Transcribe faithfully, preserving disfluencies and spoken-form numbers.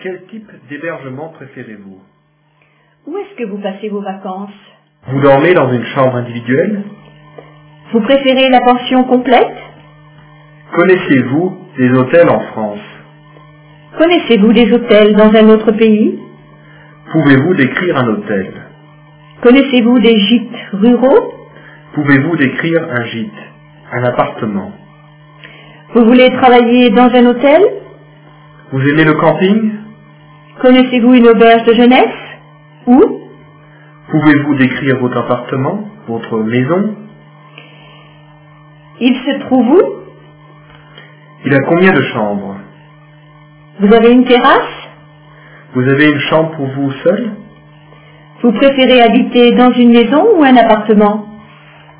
Quel type d'hébergement préférez-vous? Où est-ce que vous passez vos vacances? Vous dormez dans une chambre individuelle? Vous préférez la pension complète? Connaissez-vous des hôtels en France? Connaissez-vous des hôtels dans un autre pays? Pouvez-vous décrire un hôtel? Connaissez-vous des gîtes ruraux? Pouvez-vous décrire un gîte, un appartement? Vous voulez travailler dans un hôtel? Vous aimez le camping? Connaissez-vous une auberge de jeunesse? Où? Pouvez-vous décrire votre appartement, votre maison? Il se trouve où? Il a combien de chambres? Vous avez une terrasse? Vous avez une chambre pour vous seul? Vous préférez habiter dans une maison ou un appartement?